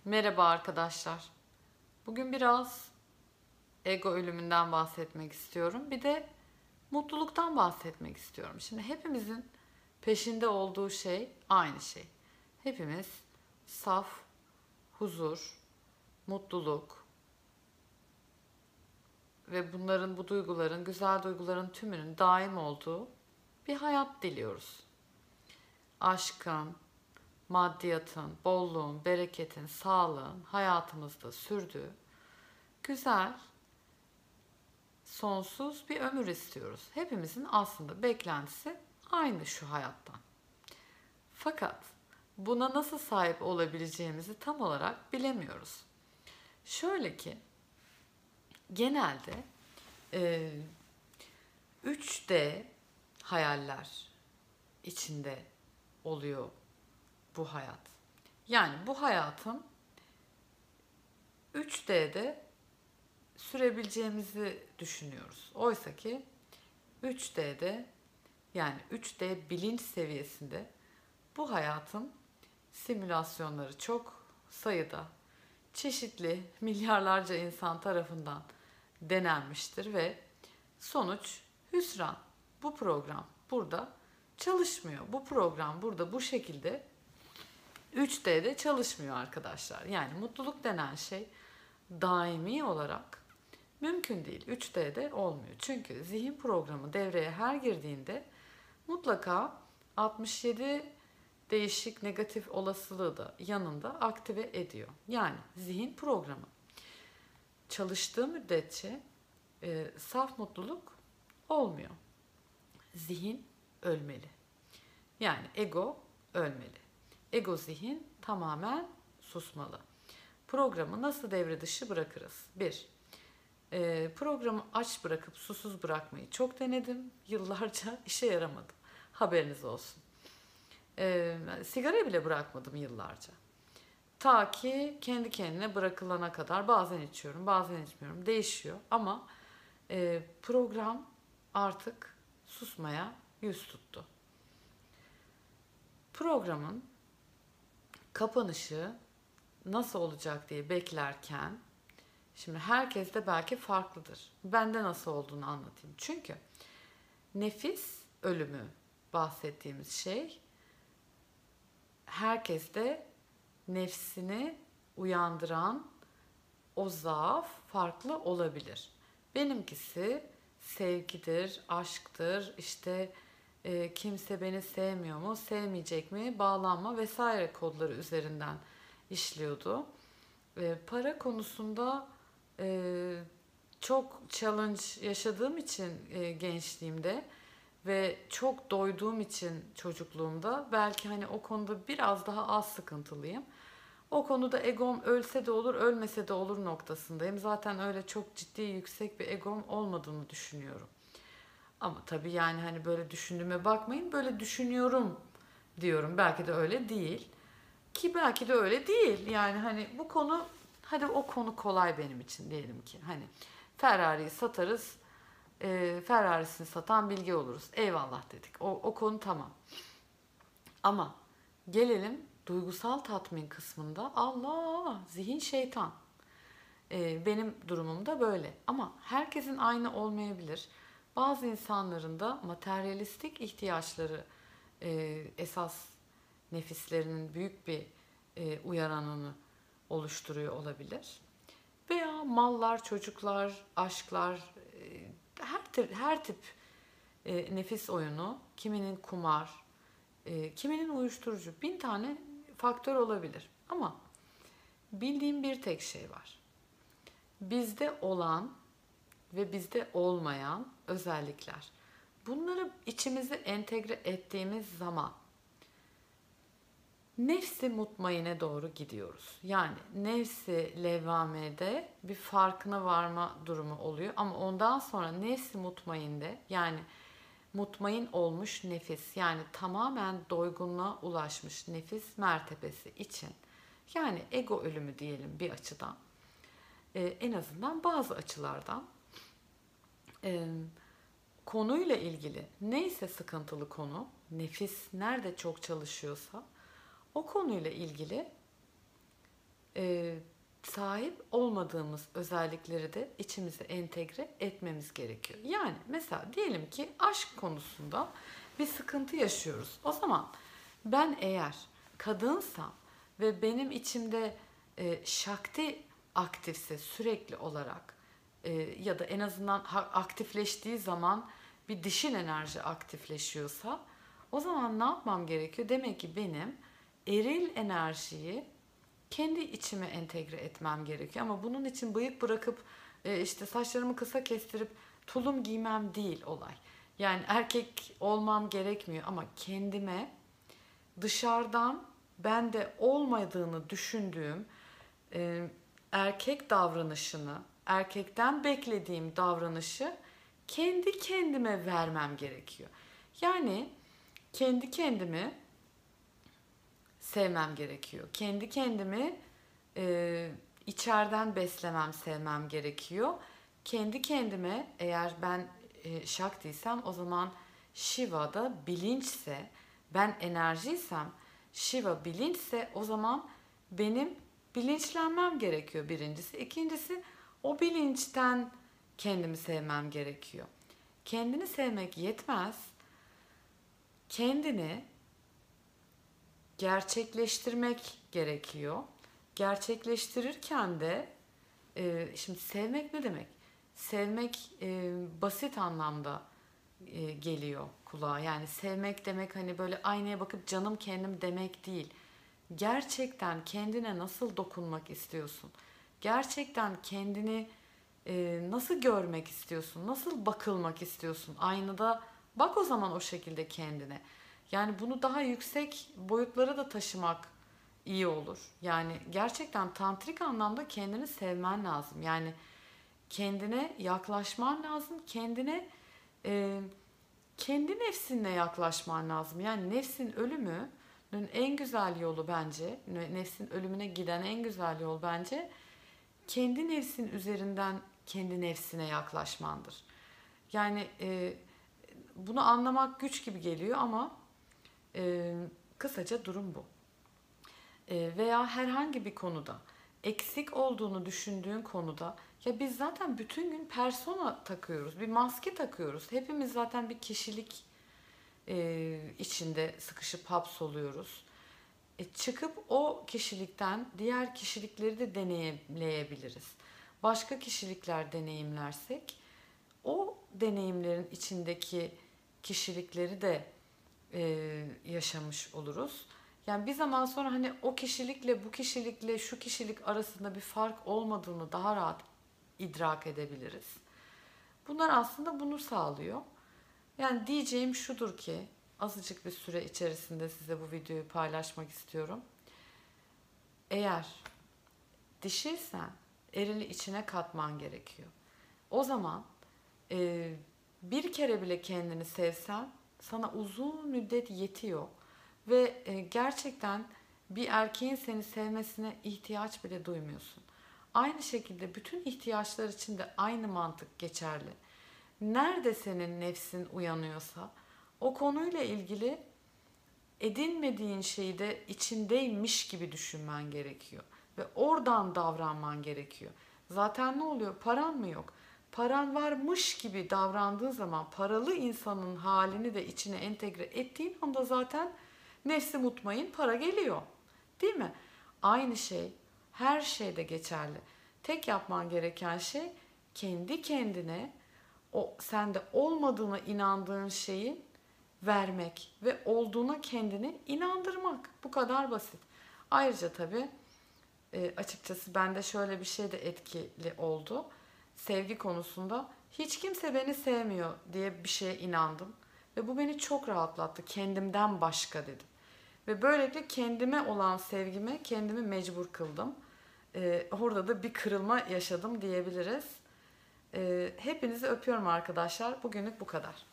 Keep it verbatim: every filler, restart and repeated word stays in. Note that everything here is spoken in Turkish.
Merhaba arkadaşlar. Bugün biraz ego ölümünden bahsetmek istiyorum. Bir de mutluluktan bahsetmek istiyorum. Şimdi hepimizin peşinde olduğu şey aynı şey. Hepimiz saf, huzur, mutluluk ve bunların, bu duyguların, güzel duyguların tümünün daim olduğu bir hayat diliyoruz. Aşkın, maddiyatın, bolluğun, bereketin, sağlığın hayatımızda sürdüğü güzel, sonsuz bir ömür istiyoruz. Hepimizin aslında beklentisi aynı şu hayattan. Fakat buna nasıl sahip olabileceğimizi tam olarak bilemiyoruz. Şöyle ki genelde e, üç D hayaller içinde oluyor bu hayat. Yani bu hayatın üç D'de sürebileceğimizi düşünüyoruz. Oysa ki üç D'de, yani üç D bilinç seviyesinde bu hayatın simülasyonları çok sayıda, çeşitli milyarlarca insan tarafından denenmiştir ve sonuç hüsran. Bu program burada çalışmıyor. Bu program burada bu şekilde üç D'de çalışmıyor arkadaşlar. Yani mutluluk denen şey daimi olarak mümkün değil. üç D'de olmuyor. Çünkü zihin programı devreye her girdiğinde mutlaka altmış yedi değişik negatif olasılığı da yanında aktive ediyor. Yani zihin programı çalıştığı müddetçe e, saf mutluluk olmuyor. Zihin ölmeli. Yani ego ölmeli. Ego zihin tamamen susmalı. Programı nasıl devre dışı bırakırız? Bir, e, programı aç bırakıp susuz bırakmayı çok denedim. Yıllarca işe yaramadı. Haberiniz olsun. E, sigara bile bırakmadım yıllarca. Ta ki kendi kendine bırakılana kadar bazen içiyorum, bazen içmiyorum. Değişiyor ama e, program artık susmaya yüz tuttu. Programın kapanışı nasıl olacak diye beklerken, şimdi herkes de belki farklıdır. Bende nasıl olduğunu anlatayım. Çünkü nefis ölümü bahsettiğimiz şey herkeste nefsini uyandıran o zaaf farklı olabilir. Benimkisi sevgidir, aşktır, işte e, kimse beni sevmiyor mu, sevmeyecek mi, bağlanma vesaire kodları üzerinden işliyordu. E, para konusunda e, çok challenge yaşadığım için e, gençliğimde ve çok doyduğum için çocukluğumda belki hani o konuda biraz daha az sıkıntılıyım. O konuda egom ölse de olur, ölmese de olur noktasındayım. Zaten öyle çok ciddi yüksek bir egom olmadığını düşünüyorum. Ama tabii yani hani böyle düşündüğüme bakmayın, böyle düşünüyorum diyorum. Belki de öyle değil. Ki belki de öyle değil. Yani hani bu konu, hadi o konu kolay benim için diyelim ki. Hani Ferrari'yi satarız, e, Ferrari'sini satan bilgi oluruz. Eyvallah dedik. O, o konu tamam. Ama gelelim duygusal tatmin kısmında. Allah, zihin şeytan. Ee, benim durumum da böyle. Ama herkesin aynı olmayabilir. Bazı insanların da materyalistik ihtiyaçları e, esas nefislerinin büyük bir e, uyaranını oluşturuyor olabilir. Veya mallar, çocuklar, aşklar, e, her tip, her tip e, nefis oyunu, kiminin kumar, e, kiminin uyuşturucu, bin tane faktör olabilir. Ama bildiğim bir tek şey var. Bizde olan ve bizde olmayan özellikler. Bunları içimize entegre ettiğimiz zaman nefsi mutmaine doğru gidiyoruz. Yani nefsi levvamede bir farkına varma durumu oluyor. Ama ondan sonra nefsi mutmainde, yani mutmain olmuş nefis, yani tamamen doygunluğa ulaşmış nefis mertebesi için, yani ego ölümü diyelim bir açıdan, Ee, en azından bazı açılardan e, konuyla ilgili neyse sıkıntılı konu, nefis nerede çok çalışıyorsa o konuyla ilgili e, sahip olmadığımız özellikleri de içimize entegre etmemiz gerekiyor. Yani mesela diyelim ki aşk konusunda bir sıkıntı yaşıyoruz. O zaman ben eğer kadınsam ve benim içimde e, şakti aktifse sürekli olarak e, ya da en azından aktifleştiği zaman bir dişil enerji aktifleşiyorsa, o zaman ne yapmam gerekiyor? Demek ki benim eril enerjiyi kendi içime entegre etmem gerekiyor. Ama bunun için bıyık bırakıp e, işte saçlarımı kısa kestirip tulum giymem değil olay. Yani erkek olmam gerekmiyor ama kendime dışarıdan bende olmadığını düşündüğüm e, erkek davranışını, erkekten beklediğim davranışı kendi kendime vermem gerekiyor. Yani kendi kendimi sevmem gerekiyor. Kendi kendimi e, içeriden beslemem, sevmem gerekiyor. Kendi kendime, eğer ben e, Shakti'ysem, o zaman Shiva da bilinçse, ben enerjiysem, Shiva bilinçse, o zaman benim bilinçlenmem gerekiyor birincisi. İkincisi, o bilinçten kendimi sevmem gerekiyor. Kendini sevmek yetmez. Kendini gerçekleştirmek gerekiyor. Gerçekleştirirken de e, şimdi sevmek ne demek? Sevmek e, basit anlamda e, geliyor kulağa. Yani sevmek demek hani böyle aynaya bakıp canım kendim demek değil. Gerçekten kendine nasıl dokunmak istiyorsun? Gerçekten kendini e, nasıl görmek istiyorsun? Nasıl bakılmak istiyorsun? Aynada bak o zaman o şekilde kendine. Yani bunu daha yüksek boyutlara da taşımak iyi olur. Yani gerçekten tantrik anlamda kendini sevmen lazım. Yani kendine yaklaşman lazım. Kendine e, kendi nefsinle yaklaşman lazım. Yani nefsin ölümünün en güzel yolu bence, nefsin ölümüne giden en güzel yol bence kendi nefsin üzerinden kendi nefsine yaklaşmandır. Yani e, bunu anlamak güç gibi geliyor ama e, kısaca durum bu. E, veya herhangi bir konuda eksik olduğunu düşündüğün konuda, ya biz zaten bütün gün persona takıyoruz, bir maske takıyoruz. Hepimiz zaten bir kişilik e, içinde sıkışıp hapsoluyoruz. E, çıkıp o kişilikten diğer kişilikleri de deneyimleyebiliriz. Başka kişilikler deneyimlersek o deneyimlerin içindeki kişilikleri de e, yaşamış oluruz. Yani bir zaman sonra hani o kişilikle bu kişilikle şu kişilik arasında bir fark olmadığını daha rahat idrak edebiliriz. Bunlar aslında bunu sağlıyor. Yani diyeceğim şudur ki, azıcık bir süre içerisinde size bu videoyu paylaşmak istiyorum. Eğer dişiysen erili içine katman gerekiyor. O zaman e, bir kere bile kendini sevsen sana uzun müddet yetiyor. Ve e, gerçekten bir erkeğin seni sevmesine ihtiyaç bile duymuyorsun. Aynı şekilde bütün ihtiyaçlar için de aynı mantık geçerli. Nerede senin nefsin uyanıyorsa o konuyla ilgili edinmediğin şeyi de içindeymiş gibi düşünmen gerekiyor. Ve oradan davranman gerekiyor. Zaten ne oluyor? Paran mı yok? Paran varmış gibi davrandığın zaman paralı insanın halini de içine entegre ettiğin anda zaten nefsi mutmain para geliyor. Değil mi? Aynı şey her şeyde geçerli. Tek yapman gereken şey kendi kendine o sende olmadığına inandığın şeyin vermek ve olduğuna kendini inandırmak. Bu kadar basit. Ayrıca tabii e, açıkçası bende şöyle bir şey de etkili oldu. Sevgi konusunda hiç kimse beni sevmiyor diye bir şeye inandım. Ve bu beni çok rahatlattı. Kendimden başka dedim. Ve böylelikle kendime olan sevgime kendimi mecbur kıldım. Ee, orada da bir kırılma yaşadım diyebiliriz. Ee, hepinizi öpüyorum arkadaşlar. Bugünlük bu kadar.